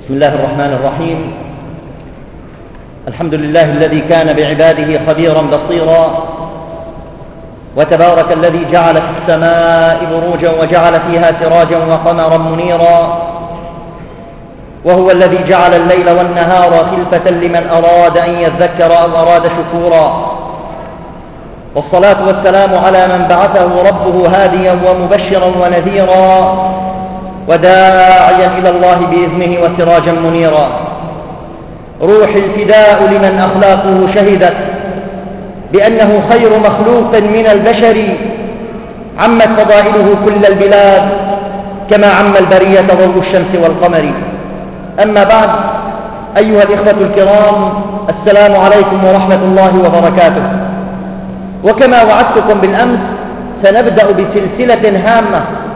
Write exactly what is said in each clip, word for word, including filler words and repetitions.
بسم الله الرحمن الرحيم. الحمد لله الذي كان بعباده خبيرا بصيرا، وتبارك الذي جعل في السماء بروجا وجعل فيها سراجا وقمرا منيرا، وهو الذي جعل الليل والنهار خلفة لمن أراد أن يذكر أو أراد شكورا. والصلاة والسلام على من بعثه ربه هاديا ومبشرا ونذيرا وداعيا إلى الله بإذنه وسراجا منيرا. روح الفداء لمن أخلاقه شهدت بأنه خير مخلوق من البشر، عمت فضائله كل البلاد كما عم البرية ضوء الشمس والقمر. أما بعد، أيها الإخوة الكرام، السلام عليكم ورحمة الله وبركاته. وكما وعدتكم بالأمس، سنبدأ بسلسلة هامة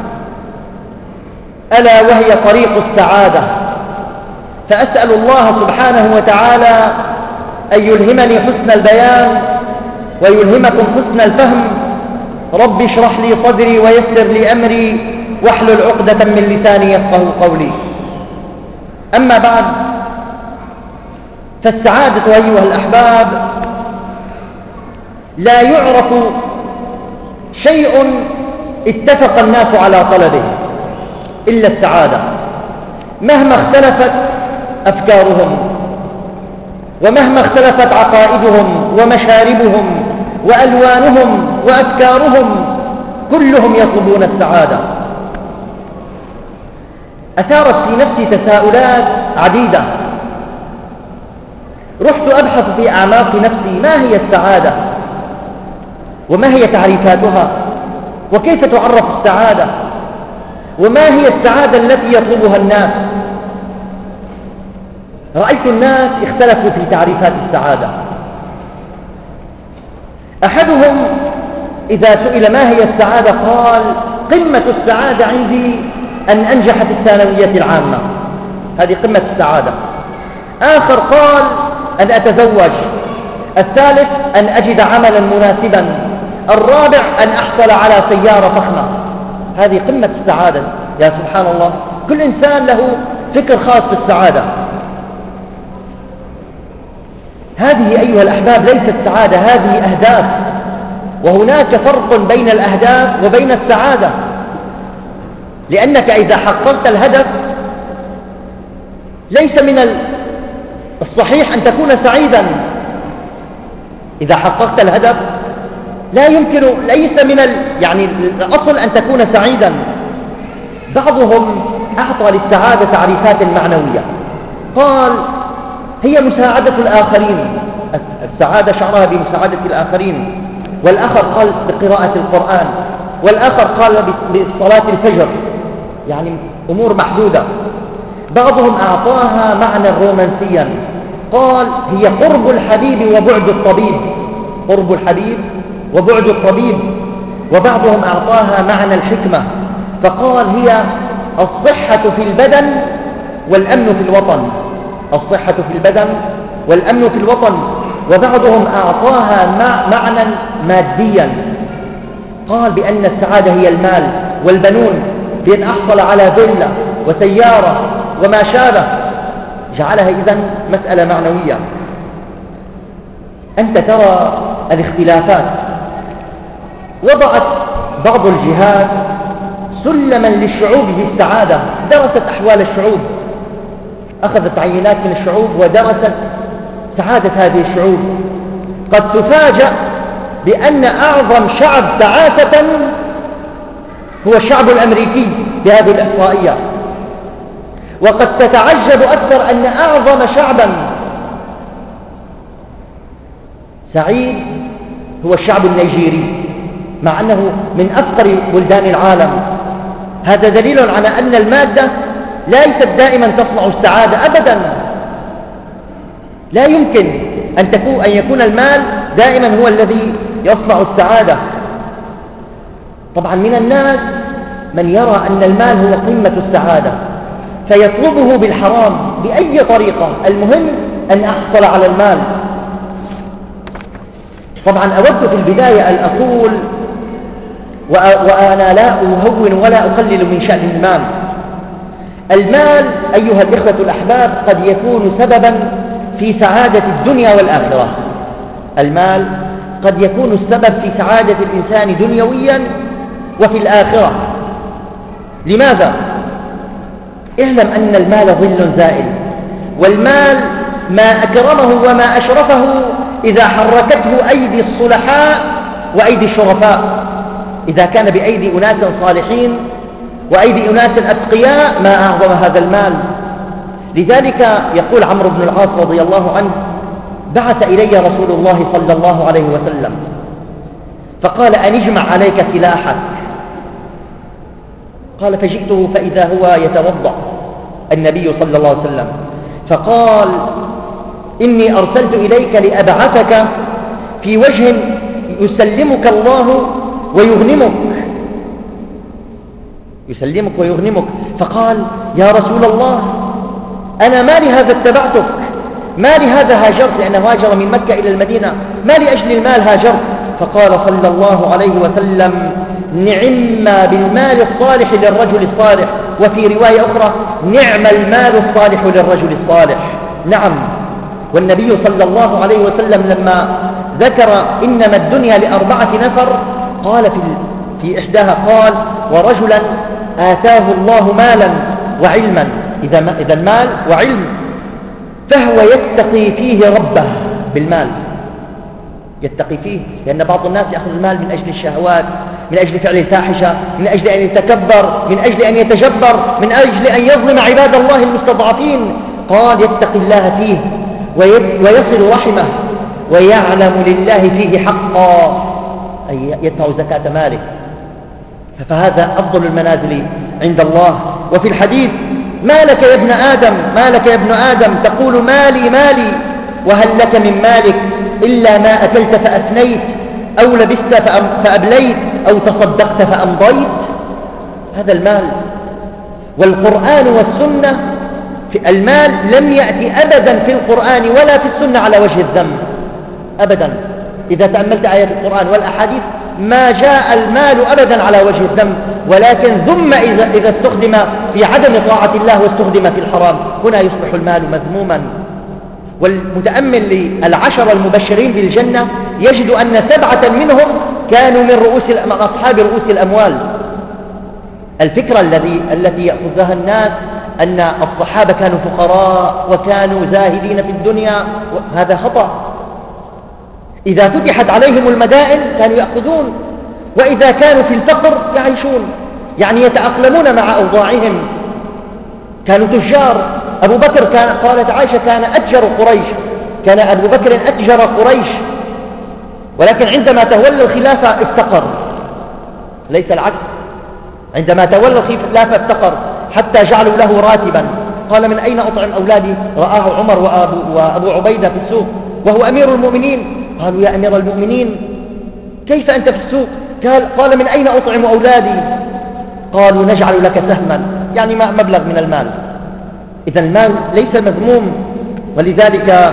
ألا وهي طريق السعادة. فأسأل الله سبحانه وتعالى أن يلهمني حسن البيان ويلهمكم حسن الفهم. رب اشرح لي صدري ويسر لي أمري واحلل عقدة من لساني يفقه قولي. أما بعد، فالسعادة أيها الأحباب لا يعرف شيء اتفق الناس على طلبه إلا السعادة، مهما اختلفت أفكارهم ومهما اختلفت عقائدهم ومشاربهم وألوانهم وأفكارهم، كلهم يطلبون السعادة. أثارت في نفسي تساؤلات عديدة، رحت أبحث في أعماق نفسي ما هي السعادة وما هي تعريفاتها وكيف تعرف السعادة وما هي السعادة التي يطلبها الناس. رأيت الناس اختلفوا في تعريفات السعادة. أحدهم إذا سئل ما هي السعادة قال: قمة السعادة عندي أن أنجح في الثانوية العامة، هذه قمة السعادة. آخر قال: أن أتزوج. الثالث: أن أجد عملا مناسبا. الرابع: أن أحصل على سيارة فخمة. هذه قمة السعادة. يا سبحان الله، كل إنسان له فكر خاص بالسعادة. هذه أيها الأحباب ليست سعادة، هذه أهداف، وهناك فرق بين الأهداف وبين السعادة. لأنك إذا حققت الهدف ليس من الصحيح أن تكون سعيدا. إذا حققت الهدف لا يمكن، ليس من ال... يعني الأصل أن تكون سعيدا. بعضهم أعطى للسعادة تعريفات معنوية، قال: هي مساعدة الآخرين، السعادة شعرها بمساعدة الآخرين. والآخر قال بقراءة القرآن، والآخر قال بصلاة الفجر، يعني أمور محدودة. بعضهم أعطاها معنى رومانسيا، قال: هي قرب الحبيب وبعد الطبيب، قرب الحبيب وبعد الطبيب. وبعضهم أعطاها معنى الحكمة، فقال: هي الصحة في البدن والأمن في الوطن، الصحة في البدن والأمن في الوطن. وبعضهم أعطاها معنى ماديا، قال بأن السعادة هي المال والبنون، بأن أحصل على فيلا وسيارة وما شابه، جعلها إذن مسألة معنوية. أنت ترى الاختلافات. وضعت بعض الجهات سلما للشعوب في السعادة، درست أحوال الشعوب، أخذت عينات من الشعوب ودرست سعادة هذه الشعوب. قد تفاجأ بأن أعظم شعب تعاسة هو الشعب الأمريكي بهذه الإحصائية، وقد تتعجب أكثر أن أعظم شعبا سعيد هو الشعب النيجيري، مع أنه من أفقر بلدان العالم. هذا دليل على أن المادة ليست دائما تصنع السعادة أبدا. لا يمكن أن, تكون أن يكون المال دائما هو الذي يصنع السعادة. طبعا من الناس من يرى أن المال هو قمة السعادة فيطلبه بالحرام بأي طريقة، المهم أن أحصل على المال. طبعا أود في البداية أن أقول، وأنا لا أهون ولا أقلل من شأن المال، المال أيها الإخوة الأحباب قد يكون سببا في سعادة الدنيا والآخرة. المال قد يكون السبب في سعادة الإنسان دنيويا وفي الآخرة. لماذا؟ اعلم أن المال ظل زائل، والمال ما أكرمه وما أشرفه إذا حركته أيدي الصلحاء وأيدي الشرفاء، إذا كان بأيدي أناس صالحين وأيدي أناس أتقياء ما أعظم هذا المال. لذلك يقول عمرو بن العاص رضي الله عنه: بعث إلي رسول الله صلى الله عليه وسلم فقال: أن اجمع عليك سلاحك. قال: فجئته فإذا هو يتوضأ النبي صلى الله عليه وسلم، فقال: إني أرسلت إليك لأبعثك في وجه يسلمك الله ويغنمك، يسلمك ويغنمك. فقال: يا رسول الله، أنا ما لهذا اتبعتك، ما لهذا هاجرت، لأنه هاجر من مكة إلى المدينة، ما لأجل المال هاجرت. فقال صلى الله عليه وسلم: نعم بالمال الصالح للرجل الصالح، وفي رواية أخرى: نعم المال الصالح للرجل الصالح. نعم. والنبي صلى الله عليه وسلم لما ذكر إنما الدنيا لأربعة نفر قال في, في إحداها قال: ورجلا آتاه الله مالا وعلما. إذا, إذا المال وعلم، فهو يتقي فيه ربه بالمال، يتقي فيه، لأن بعض الناس يأخذ المال من أجل الشهوات، من أجل فعل الفاحشة، من أجل أن يتكبر، من أجل أن يتجبر، من أجل أن يظلم عباد الله المستضعفين. قال: يتقي الله فيه ويصل رحمه ويعلم لله فيه حقا، أي يدفع زكاة ماله، فهذا أفضل المنازل عند الله. وفي الحديث: ما لك يا ابن آدم، ما لك يا ابن آدم تقول مالي مالي، وهل لك من مالك إلا ما أكلت فأفنيت، أو لبست فأبليت، أو تصدقت فأمضيت. هذا المال. والقرآن والسنة في المال لم يأتي أبدا في القرآن ولا في السنة على وجه الذم أبدا. إذا تأملت آيات القرآن والأحاديث ما جاء المال أبدا على وجه الذم، ولكن ذم إذا, إذا استخدم في عدم طاعة الله واستخدم في الحرام، هنا يصبح المال مذموما. والمتأمل للعشر المبشرين بالجنة يجد أن سبعة منهم كانوا من رؤوس من أصحاب رؤوس الأموال. الفكرة الذي التي يأخذها الناس أن الصحابة كانوا فقراء وكانوا زاهدين في الدنيا، هذا خطأ. إذا فتحت عليهم المدائن كانوا يأخذون، وإذا كانوا في الفقر يعيشون، يعني يتأقلمون مع أوضاعهم. كانوا تجار. أبو بكر كان، قالت عائشة: كان أتجر قريش، كان أبو بكر أتجر قريش، ولكن عندما تولى الخلافة افتقر، ليس العكس. عندما تولى الخلافة افتقر حتى جعلوا له راتبا. قال: من أين أطعم أولادي؟ رآه عمر وأبو, وأبو عبيدة في السوق وهو أمير المؤمنين. قالوا: يا أمير المؤمنين كيف أنت في السوق؟ قال, قال: من أين أطعم أولادي؟ قالوا: نجعل لك سهما، يعني مبلغ من المال. إذا المال ليس مذموم. ولذلك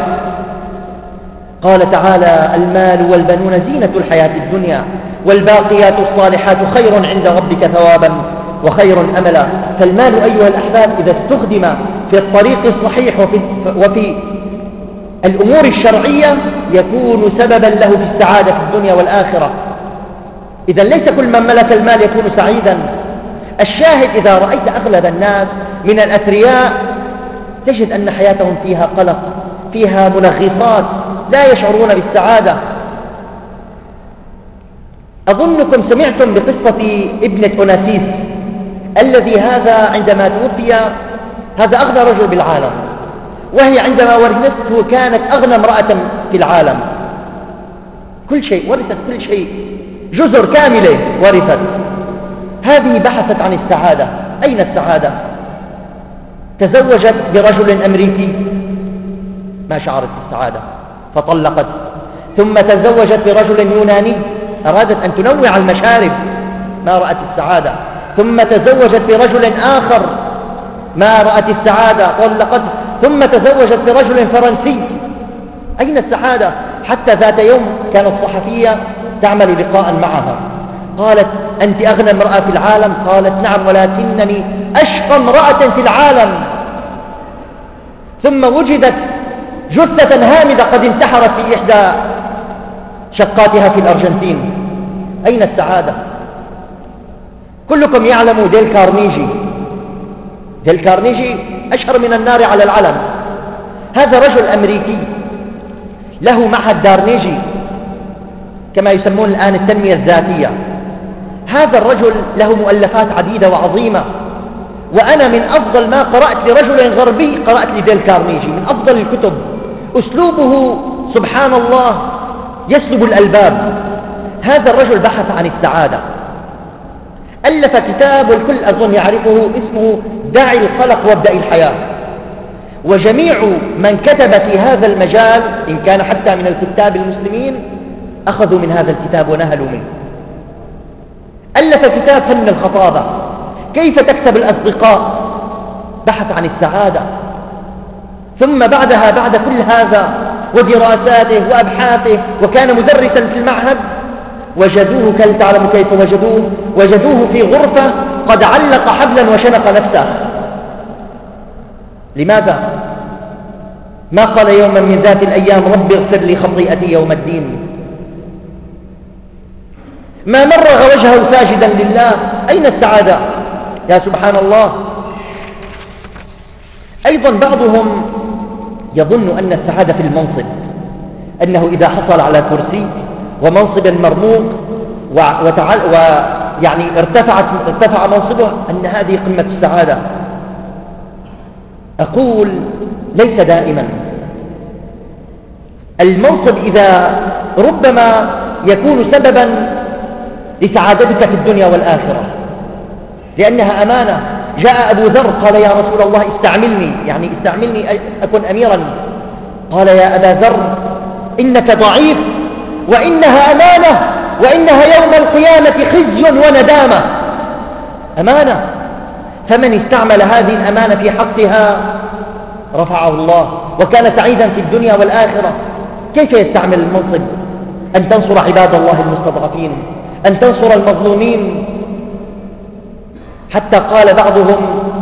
قال تعالى: المال والبنون زينة الحياة الدنيا والباقيات الصالحات خير عند ربك ثوابا وخير أملا. فالمال أيها الأحباب إذا استخدم في الطريق الصحيح وفي, وفي الأمور الشرعية يكون سببا له في السعادة في الدنيا والآخرة. إذا ليس كل من ملك المال يكون سعيدا. الشاهد: إذا رأيت أغلب الناس من الأثرياء تجد أن حياتهم فيها قلق، فيها منغصات، لا يشعرون بالسعادة. أظنكم سمعتم بقصة ابنة أناسيس الذي هذا عندما توفي، هذا أغنى رجل بالعالم، وهي عندما ورثته كانت أغنى امرأة في العالم، كل شيء ورثت، كل شيء، جزر كاملة ورثت. هذه بحثت عن السعادة. أين السعادة؟ تزوجت برجل أمريكي، ما شعرت بالسعادة فطلقت. ثم تزوجت برجل يوناني، أرادت أن تنوع المشارب، ما رأت السعادة. ثم تزوجت برجل آخر، ما رأت السعادة، طلقت. ثم تزوجت برجل فرنسي، أين السعادة؟ حتى ذات يوم كانت صحفية تعمل لقاء معها، قالت أنت أغنى امرأة في العالم؟ قالت نعم، ولكنني أشقى امرأة في العالم. ثم وجدت جثة هامدة قد انتحرت في إحدى شقاتها في الأرجنتين. أين السعادة؟ كلكم يعلم ديل كارنيجي. ديل كارنيجي أشهر من النار على العلم. هذا رجل أمريكي له معهد دارنيجي كما يسمون الآن التنمية الذاتية. هذا الرجل له مؤلفات عديدة وعظيمة، وأنا من أفضل ما قرأت لرجل غربي قرأت لديل كارنيجي، من أفضل الكتب. أسلوبه سبحان الله يسلب الألباب. هذا الرجل بحث عن السعادة، ألف كتاب والكل أظن يعرفه اسمه دع القلق وابدأ الحياة. وجميع من كتب في هذا المجال إن كان حتى من الكتاب المسلمين أخذوا من هذا الكتاب ونهلوا منه. ألف كتاب فن الخطابة، كيف تكسب الأصدقاء، بحث عن السعادة. ثم بعدها بعد كل هذا ودراساته وأبحاثه، وكان مدرسا في المعهد، وجدوه كي تعلم كيف وجدوه وجدوه في غرفة قد علق حبلا وشنق نفسه. لماذا؟ ما قال يوما من ذات الأيام رب اغفر لي خطيئتي يوم الدين؟ ما مرغ وجهه ساجدا لله. أين السعادة يا سبحان الله؟ أيضا بعضهم يظن أن السعادة في المنصب، أنه إذا حصل على كرسي ومنصب مرموق وتعال ويعني ارتفعت ارتفع منصبه أن هذه قمة السعادة. أقول ليس دائما. المنصب إذا ربما يكون سببا لسعادتك في الدنيا والآخرة، لأنها أمانة. جاء أبو ذر قال يا رسول الله استعملني، يعني استعملني أكون أميرا. قال يا أبا ذر إنك ضعيف وإنها أمانة، وإنها يوم القيامة خزي وندامة. أمانة، فمن استعمل هذه الأمانة في حقها رفعه الله وكان سعيدا في الدنيا والآخرة. كيف يستعمل المنصب؟ أن تنصر عباد الله المستضعفين، أن تنصر المظلومين. حتى قال بعضهم،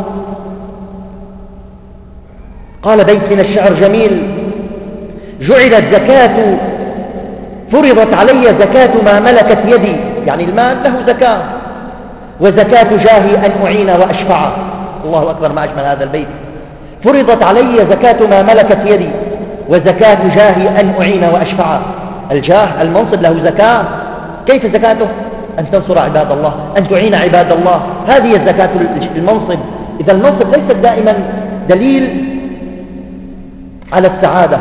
قال بيت من الشعر جميل: جعلت زكاة فرضت علي زكاة ما ملكت يدي، يعني المال له زكاة، وزكاة جاهي أن أعين وأشفع. الله أكبر، ما أجمل هذا البيت. فرضت علي زكاة ما ملكت يدي وزكاة جاهي أن أعين وأشفع. الجاه المنصب له زكاة. كيف زكاته؟ أن تنصر عباد الله، أن تعين عباد الله، هذه الزكاة المنصب. إذا المنصب ليس دائما دليل على السعادة.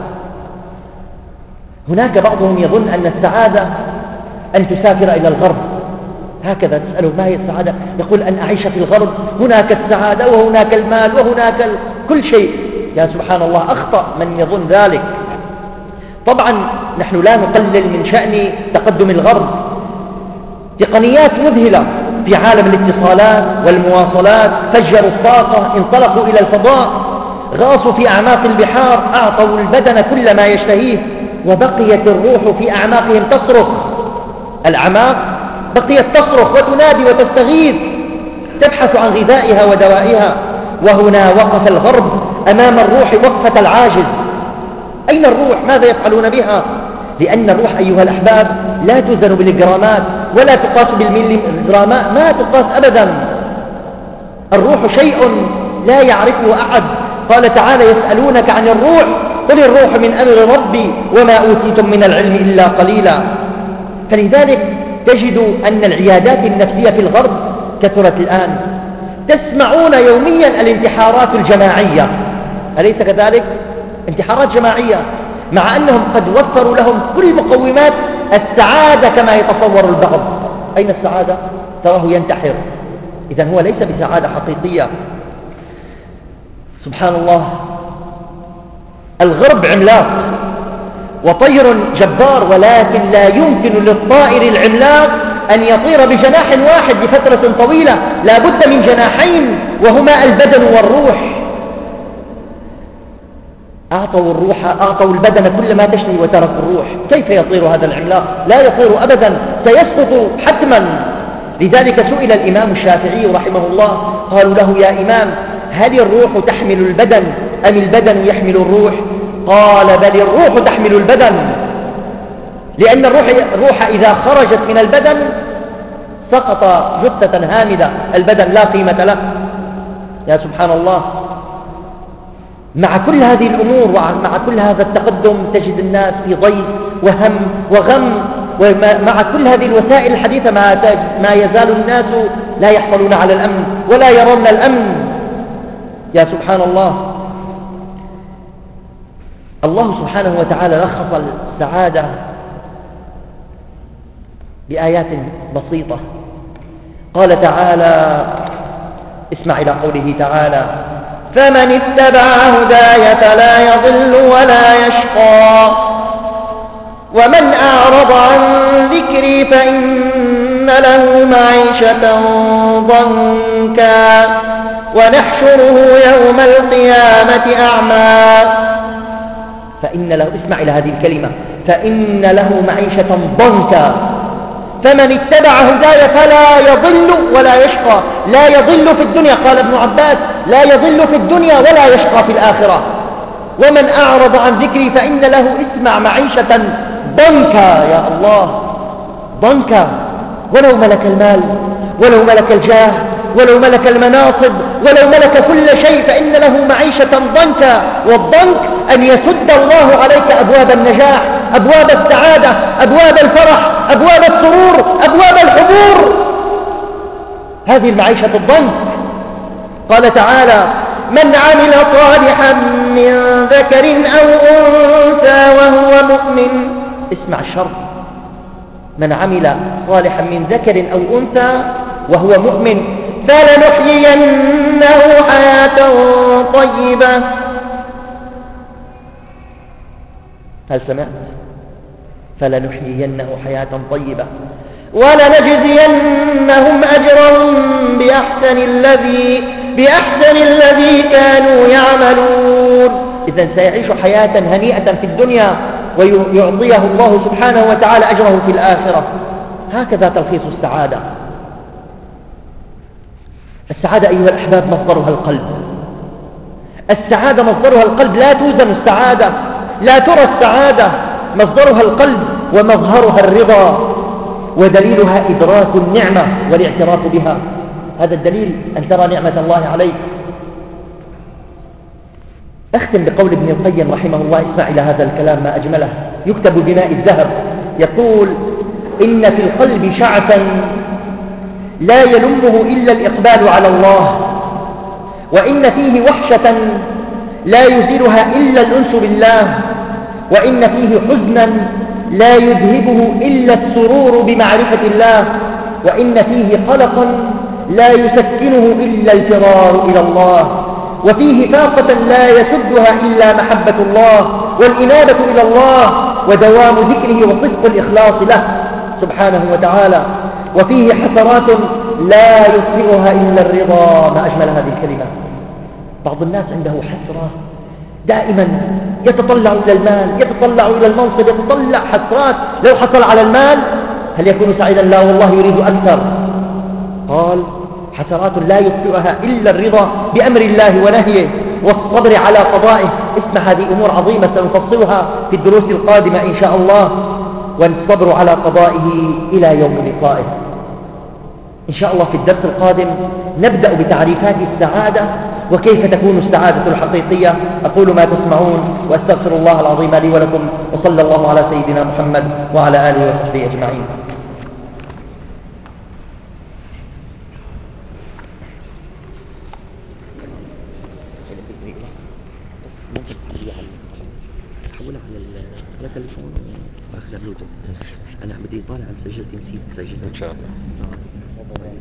هناك بعضهم يظن أن السعادة أن تسافر إلى الغرب. هكذا تسأله ما هي السعادة؟ يقول أن أعيش في الغرب، هناك السعادة وهناك المال وهناك ال... كل شيء. يا سبحان الله، أخطأ من يظن ذلك. طبعا نحن لا نقلل من شأن تقدم الغرب، تقنيات مذهلة في عالم الاتصالات والمواصلات، فجروا الطاقة، انطلقوا إلى الفضاء، غاصوا في أعماق البحار، أعطوا البدن كل ما يشتهيه، وبقيت الروح في أعماقهم تصرخ. الأعماق بقيت تصرخ وتنادي وتستغيث، تبحث عن غذائها ودوائها. وهنا وقف الغرب أمام الروح وقفة العاجز. أين الروح؟ ماذا يفعلون بها؟ لأن الروح أيها الأحباب لا توزن بالجرامات ولا تقاس بالمليغرامات، ما تقاس أبدا. الروح شيء لا يعرفه أحد. قال تعالى: يسألونك عن الروح قل الروح من أمر ربي وما أوتيتم من العلم إلا قليلا. فلذلك تجد أن العيادات النفسية في الغرب كثرت الآن. تسمعون يوميا الانتحارات الجماعية، أليس كذلك؟ انتحارات جماعية، مع أنهم قد وفروا لهم كل مقومات السعادة كما يتصور البعض. أين السعادة؟ تراه ينتحر. إذن هو ليس بسعادة حقيقية. سبحان الله، الغرب عملاق وطير جبار، ولكن لا يمكن للطائر العملاق أن يطير بجناح واحد لفترة طويلة، لا بد من جناحين وهما البدن والروح. أعطوا الروح، أعطوا البدن كل ما تشتهي وتركوا الروح. كيف يطير هذا العملاق؟ لا يطير أبدا، سيسقط حتما. لذلك سئل الإمام الشافعي رحمه الله، قالوا له: يا إمام، هل الروح تحمل البدن أم البدن يحمل الروح؟ قال: بل الروح تحمل البدن، لأن الروح, الروح إذا خرجت من البدن سقط جثة هامدة، البدن لا قيمة له. يا سبحان الله، مع كل هذه الأمور ومع كل هذا التقدم تجد الناس في ضيق وهم وغم، ومع كل هذه الوسائل الحديثة ما يزال الناس لا يحصلون على الأمن ولا يرون الأمن. يا سبحان الله، الله سبحانه وتعالى لخص السعادة بآيات بسيطة. قال تعالى: اسمع إلى قوله تعالى: فمن اتبع هداي فلا يضل ولا يشقى ومن أعرض عن ذكري فإن له معيشة ضنكا ونحشره يوم القيامة أعمى. فإن له، اسمع إلى هذه الكلمة، فإن له معيشة ضنكا. فمن اتبع هداي فلا يضل ولا يشقى. لا يضل في الدنيا، قال ابن عباس: لا يضل في الدنيا ولا يشقى في الآخرة. ومن أعرض عن ذكري فإن له، اسمع، معيشة ضنكا. يا الله، ضنكا. ولو ملك المال، ولو ملك الجاه، ولو ملك المناصب، ولو ملك كل شيء فإن له معيشة ضنكا. والضنك أن يسد الله عليك أبواب النجاح، أبواب السعادة، أبواب الفرح، أبواب السرور، أبواب الحبور. هذه المعيشة الضنك. قال تعالى: من عمل صالحا من ذكر أو أنثى وهو مؤمن. اسمع الشرط: من عمل صالحا من ذكر أو أنثى وهو مؤمن فلنحيينه حياة طيبة. هل سمعت؟ فلنحيينه حياة طيبة ولنجزينهم أجرهم بأحسن الذي بأحسن الذي كانوا يعملون. إذن سيعيش حياة هنيئة في الدنيا ويعطيه الله سبحانه وتعالى أجره في الآخرة. هكذا تلخيص السعادة. السعادة أيها الأحباب مصدرها القلب. السعادة مصدرها القلب، لا توزن السعادة، لا ترى السعادة، مصدرها القلب ومظهرها الرضا، ودليلها إدراك النعمة والاعتراف بها. هذا الدليل أن ترى نعمة الله عليك. أختم بقول ابن القيم رحمه الله، اسمع إلى هذا الكلام ما أجمله، يكتب بماء الذهب. يقول: إن في القلب شعثا لا يلمه إلا الإقبال على الله، وإن فيه وحشة لا يزيلها إلا الأنس بالله، وإن فيه حزنا لا يذهبه إلا السرور بمعرفة الله، وإن فيه قلقا لا يسكنه إلا الفرار إلى الله، وفيه فاقة لا يسدها إلا محبة الله والإنابة إلى الله ودوام ذكره وصدق الإخلاص له سبحانه وتعالى، وفيه حسرات لا يطفئها إلا الرضا. ما أجمل هذه الكلمة. بعض الناس عنده حسرة دائما، يتطلع إلى المال، يتطلع إلى المنصب، يتطلع حسرات. لو حصل على المال هل يكون سعيدا؟ لا والله، يريد أكثر. قال: حسرات لا يطفئها إلا الرضا بأمر الله ونهيه والصبر على قضائه. اسمع، هذه أمور عظيمة سنفصلها في الدروس القادمة إن شاء الله. والصبر على قضائه إلى يوم لقائه إن شاء الله. في الدرس القادم نبدأ بتعريفات السعادة وكيف تكون السعادة الحقيقية. أقول ما تسمعون وأستغفر الله العظيم لي ولكم، وصلى الله على سيدنا محمد وعلى آله وصحبه أجمعين. أنا بدي طالع على سجلتي، نسيت سجلت إن شاء الله.